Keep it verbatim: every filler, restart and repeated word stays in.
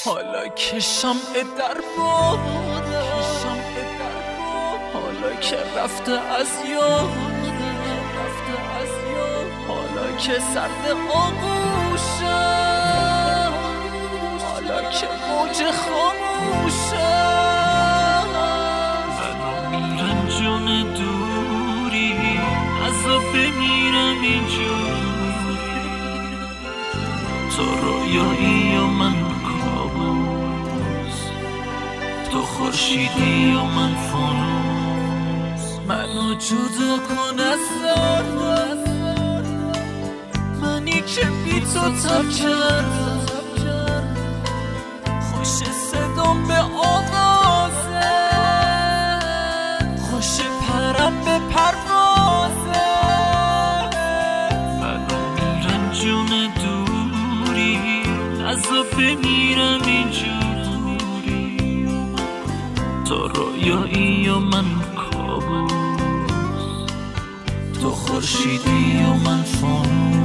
حالا که شمع در باد، حالا که رفته از یاد، حالا که سرد آغوشه، حالا که موج خاموشه. منو میرم جون دوری، ازا بمیرم اینجوری. تو رویایی و من کابوس، تو خورشیدی و من فانوس. منو جدا کن از ذره، منی که بی تو تب کردم. خوش صدام به آغازه، خوش پرم به پروازه. منو میرم جون دوری، ازا بمیرم اینجوری. تو رویایی و من کابوس، تو خورشیدی و من فانوس.